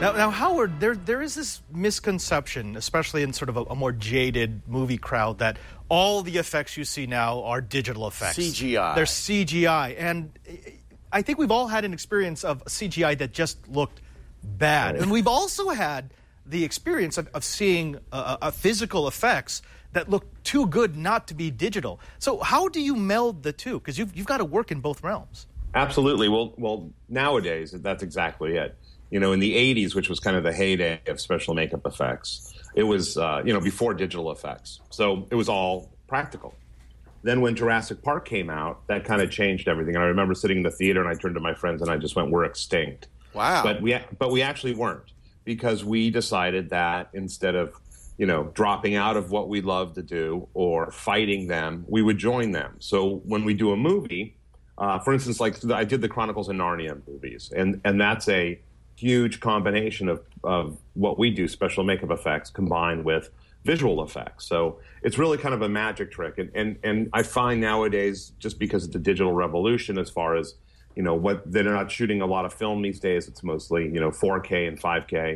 Now, Howard, there is this misconception, especially in sort of a more jaded movie crowd, that all the effects you see now are digital effects. CGI. They're CGI. And I think we've all had an experience of CGI that just looked bad. And we've also had the experience of seeing physical effects that look too good not to be digital. So how do you meld the two? Because you've got to work in both realms. Absolutely. Well, nowadays, that's exactly it. You know, in the 80s, which was kind of the heyday of special makeup effects, it was, before digital effects. So it was all practical. Then when Jurassic Park came out, that kind of changed everything. And I remember sitting in the theater and I turned to my friends and I just went, we're extinct. Wow. But we actually weren't, because we decided that instead of, dropping out of what we love to do or fighting them, we would join them. So when we do a movie, for instance, like I did the Chronicles of Narnia movies, and that's a huge combination of what we do, special makeup effects combined with visual effects. So it's really kind of a magic trick. And I find nowadays, just because of the digital revolution, as far as, what they're not shooting a lot of film these days, it's mostly, 4K and 5K.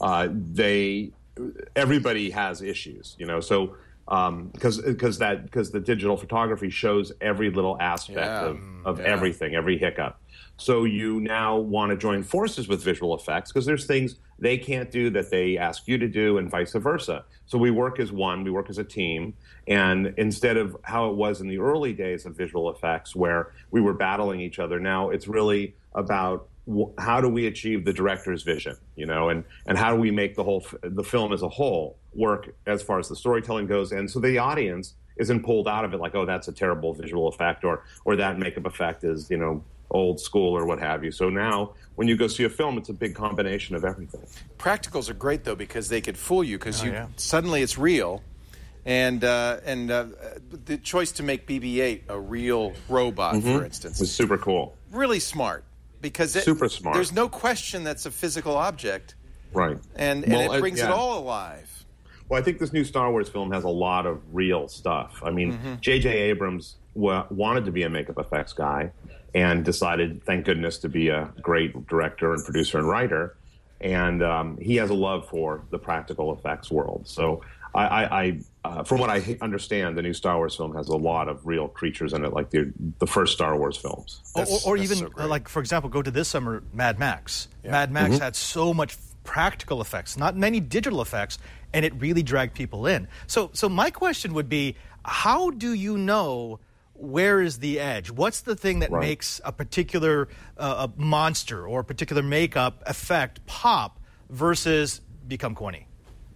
Everybody has issues, so because the digital photography shows every little aspect of everything, every hiccup. So you now want to join forces with visual effects because there's things they can't do that they ask you to do, and vice versa. So we work as one, we work as a team, and instead of how it was in the early days of visual effects where we were battling each other, now it's really about how do we achieve the director's vision, and how do we make the film as a whole work as far as the storytelling goes. And so the audience isn't pulled out of it like, oh, that's a terrible visual effect, or that makeup effect is, old school or what have you. So now when you go see a film, it's a big combination of everything. Practicals are great, though, because they could fool you because suddenly it's real. And the choice to make BB-8 a real robot, for instance, was super cool. Really smart. Because super smart. There's no question that's a physical object. Right. And it brings it all alive. Well, I think this new Star Wars film has a lot of real stuff. I mean, J.J. Abrams wanted to be a makeup effects guy and decided, thank goodness, to be a great director and producer and writer. And he has a love for the practical effects world. So I from what I understand, the new Star Wars film has a lot of real creatures in it, like the first Star Wars films. Or even, so like, for example, go to this summer, Mad Max. Yeah. Mad Max had so much practical effects, not many digital effects, and it really dragged people in. So my question would be, how do you know where is the edge? What's the thing that makes a particular monster or a particular makeup effect pop versus become corny?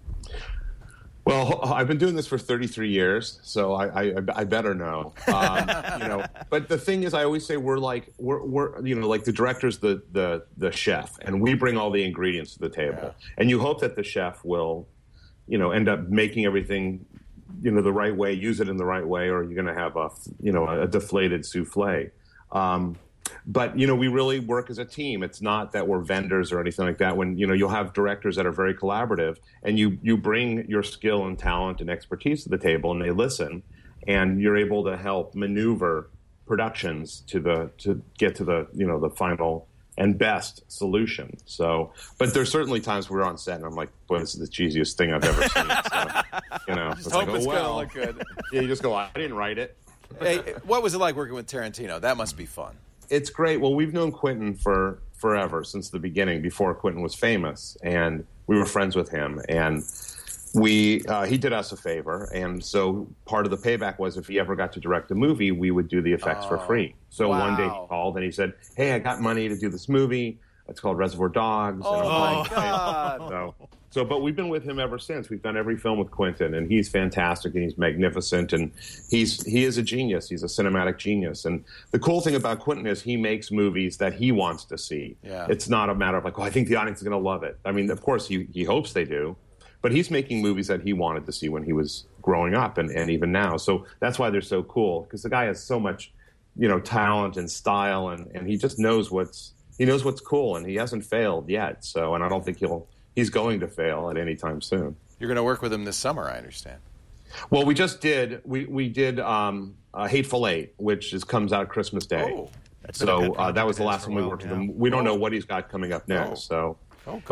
Well, I've been doing this for 33 years, so I better know. But the thing is, I always say we're like the director's the chef, and we bring all the ingredients to the table. Yeah. And you hope that the chef will, end up making everything, the right way, use it in the right way, or you're going to have a deflated souffle. But, we really work as a team. It's not that we're vendors or anything like that. When, you'll have directors that are very collaborative, and you bring your skill and talent and expertise to the table, and they listen, and you're able to help maneuver productions to get to the final and best solution. So, but there's certainly times we're on set and I'm like, boy, this is the cheesiest thing I've ever seen. So, just hope it's going to look good. Yeah, you just go, I didn't write it. Hey, what was it like working with Tarantino? That must be fun. It's great. Well, we've known Quentin for forever, since the beginning, before Quentin was famous, and we were friends with him. And he did us a favor, and so part of the payback was if he ever got to direct a movie, we would do the effects for free. So one day he called and he said, "Hey, I got money to do this movie. It's called Reservoir Dogs." Oh, my God. But we've been with him ever since. We've done every film with Quentin, and he's fantastic, and he's magnificent, and he is a genius. He's a cinematic genius. And the cool thing about Quentin is he makes movies that he wants to see. Yeah. It's not a matter of like, I think the audience is going to love it. I mean, of course, he hopes they do, but he's making movies that he wanted to see when he was growing up and even now. So that's why they're so cool, because the guy has so much, talent and style, and he just knows what's cool, and he hasn't failed yet. So, and I don't think he's going to fail at any time soon. You're going to work with him this summer, I understand. Well, we just did. We did Hateful Eight, which comes out Christmas Day. Oh, so that was the last time we worked with him. We don't know what he's got coming up next. Oh, good.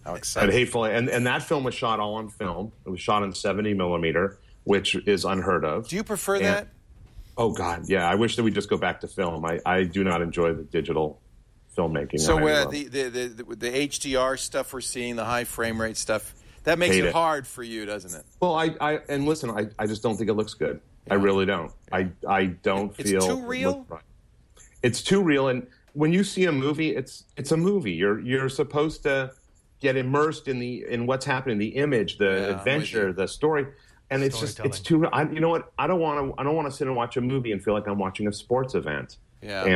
How exciting. At Hateful Eight. And that film was shot all on film. It was shot on 70 millimeter, which is unheard of. Do you prefer that? Oh, God, yeah. I wish that we'd just go back to film. I do not enjoy the digital filmmaking. So the HDR stuff we're seeing, the high frame rate stuff, that makes it hard for you, doesn't it? Well, and listen, I just don't think it looks good. Yeah. I really don't. I don't feel... It's too real? It's too real, and when you see a movie, it's a movie. You're supposed to get immersed in what's happening, the image, the adventure, the story. And it's too. You know what? I don't want to sit and watch a movie and feel like I'm watching a sports event. Yeah.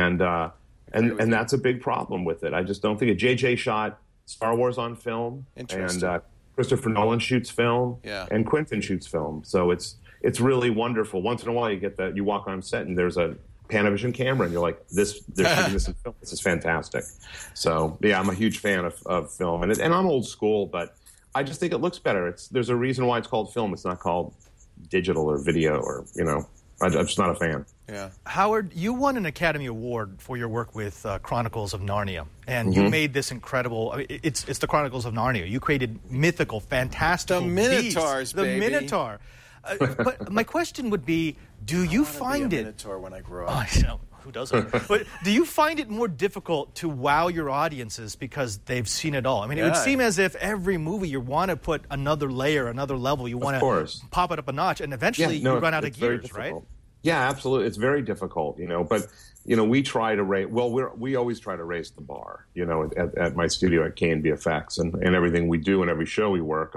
And that's a big problem with it. I just don't think it. JJ shot Star Wars on film, and Christopher Nolan shoots film, and Quentin shoots film. So it's really wonderful. Once in a while, you walk on set and there's a Panavision camera, and you're like, they're shooting this in film. This is fantastic. So yeah, I'm a huge fan of film, and I'm old school, but I just think it looks better. There's a reason why it's called film. It's not called digital or video, or I'm just not a fan. Yeah. Howard, you won an Academy Award for your work with Chronicles of Narnia, and you made this incredible. It's the Chronicles of Narnia. You created mythical, fantastical Minotaurs, beasts, the Minotaur. But my question would be, do you find it? Minotaur when I grow up. I know. Who doesn't? But do you find it more difficult to wow your audiences because they've seen it all? I mean, it would seem as if every movie you want to put another layer, another level. You want to pop it up a notch, and eventually you run out of gears, right? Yeah, absolutely. It's very difficult, But we try to raise. Well, we always try to raise the bar, at my studio at K&B Effects, and everything we do and every show we work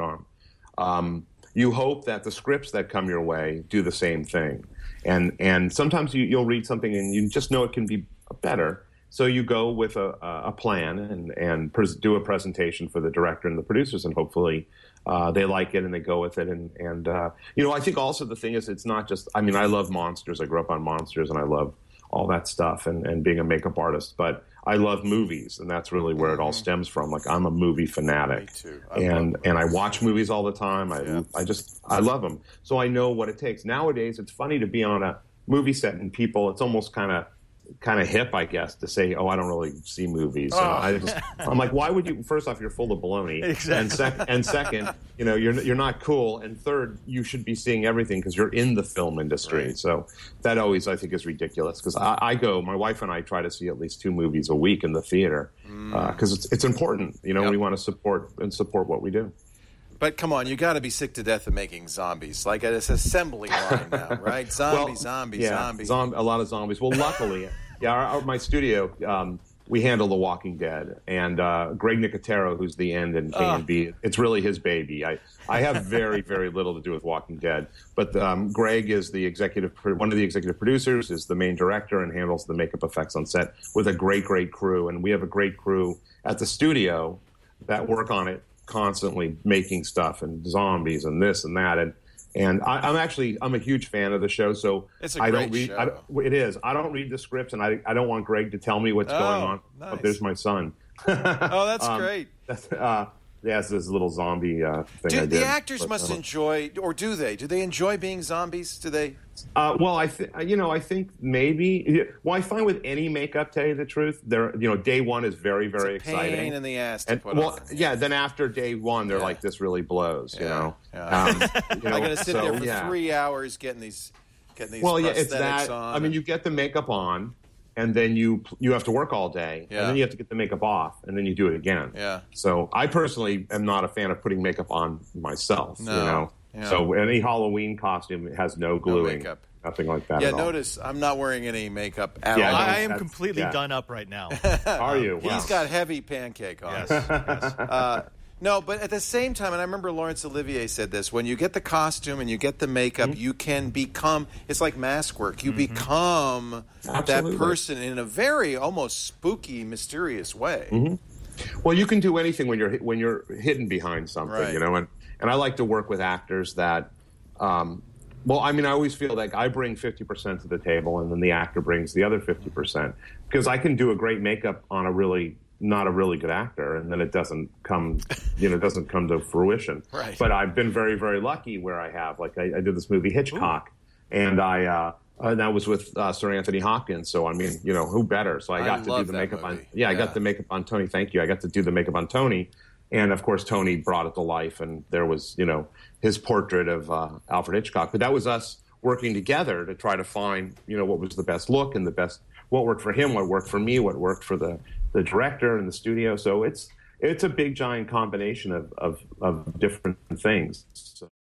on. You hope that the scripts that come your way do the same thing. And sometimes you'll read something and you just know it can be better. So you go with a plan and do a presentation for the director and the producers, and hopefully they like it and they go with it. And I think also the thing is, it's not just, I love monsters. I grew up on monsters and I love all that stuff and being a makeup artist. But I love movies, and that's really where it all stems from. Like, I'm a movie fanatic. Me too. And I watch movies all the time. I love them. So I know what it takes. Nowadays, it's funny to be on a movie set and people, it's almost kind of hip, I guess, to say, "Oh, I don't really see movies." I'm like, why would you? First off, you're full of baloney, exactly. And second, you're not cool, and third, you should be seeing everything because you're in the film industry. Right. So that always, I think, is ridiculous because my wife and I try to see at least 2 movies a week in the theater because it's important. We want to support what we do. But come on, you got to be sick to death of making zombies. Like it's assembly line now, right? Zombies. A lot of zombies. Well, luckily, my studio, we handle The Walking Dead. And Greg Nicotero, who's the end in K&B, it's really his baby. I have very, very little to do with Walking Dead. But Greg is one of the executive producers, is the main director, and handles the makeup effects on set with a great, great crew. And we have a great crew at the studio that work on it, constantly making stuff and zombies and this and that, and I'm a huge fan of the show. So it's a great show. It is. I don't read the scripts, and I don't want Greg to tell me what's going on. Nice. But there's my son. Oh, that's great. It's this little zombie thing. The actors must enjoy, or do they? Do they enjoy being zombies? Do they? Well, I think maybe. Well, I find with any makeup, tell you the truth, day one is very, very exciting. Pain in the ass to put on. Yeah. Then after day one, they're like, this really blows. Yeah. I'm going to sit there for 3 hours getting these. Well, it's that. On. You get the makeup on. And then you have to work all day, and then you have to get the makeup off, and then you do it again. Yeah. So I personally am not a fan of putting makeup on myself. No. Yeah. So any Halloween costume has no gluing, makeup. Nothing like that. Yeah. At all. Notice I'm not wearing any makeup at all. I am completely done up right now. Are you? Wow. He's got heavy pancake on. Yes. No, but at the same time, and I remember Laurence Olivier said this, when you get the costume and you get the makeup, you can become, it's like mask work. You become that person in a very almost spooky, mysterious way. Mm-hmm. Well, you can do anything when you're hidden behind something, right. And I like to work with actors that, I always feel like I bring 50% to the table and then the actor brings the other 50% because I can do a great makeup on not a really good actor, and then it doesn't come to fruition. Right. But I've been very, very lucky where I have. Like I did this movie Hitchcock, and that was with Sir Anthony Hopkins. So who better? So I got to do the makeup movie. I got the makeup on Tony. Thank you. I got to do the makeup on Tony, And of course, Tony brought it to life, and there was, his portrait of Alfred Hitchcock. But that was us working together to try to find, what was the best look and what worked for him, what worked for me, what worked for the director and the studio. So it's a big, giant combination of different things. So.